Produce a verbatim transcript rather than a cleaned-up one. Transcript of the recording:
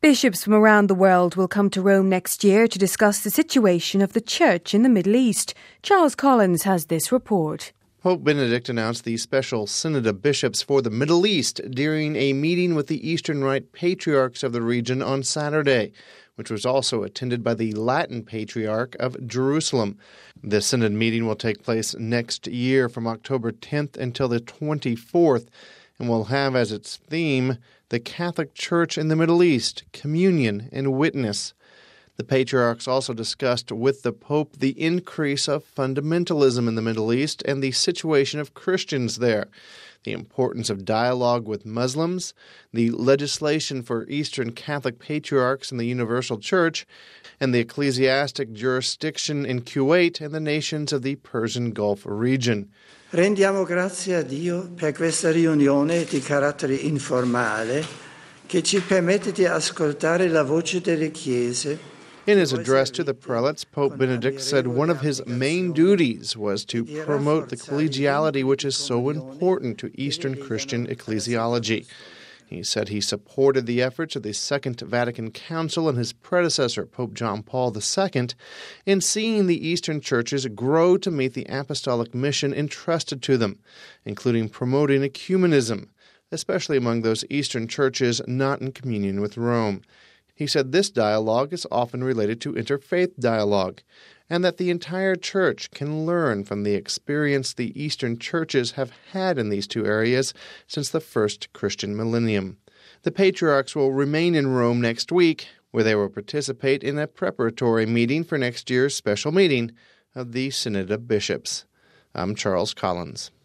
Bishops from around the world will come to Rome next year to discuss the situation of the Church in the Middle East. Charles Collins has this report. Pope Benedict announced the special Synod of Bishops for the Middle East during a meeting with the Eastern Rite Patriarchs of the region on Saturday, which was also attended by the Latin Patriarch of Jerusalem. The Synod meeting will take place next year from October tenth until the twenty-fourth, and will have as its theme the Catholic Church in the Middle East, Communion and Witness. The patriarchs also discussed with the Pope the increase of fundamentalism in the Middle East and the situation of Christians there, the importance of dialogue with Muslims, the legislation for Eastern Catholic patriarchs in the Universal Church, and the ecclesiastic jurisdiction in Kuwait and the nations of the Persian Gulf region. Rendiamo grazie a Dio per questa riunione di carattere informale che ci permette di ascoltare la voce delle chiese. In his address to the prelates, Pope Benedict said one of his main duties was to promote the collegiality which is so important to Eastern Christian ecclesiology. He said he supported the efforts of the Second Vatican Council and his predecessor, Pope John Paul the Second, in seeing the Eastern churches grow to meet the apostolic mission entrusted to them, including promoting ecumenism, especially among those Eastern churches not in communion with Rome. He said this dialogue is often related to interfaith dialogue, and that the entire Church can learn from the experience the Eastern churches have had in these two areas since the first Christian millennium. The patriarchs will remain in Rome next week, where they will participate in a preparatory meeting for next year's special meeting of the Synod of Bishops. I'm Charles Collins.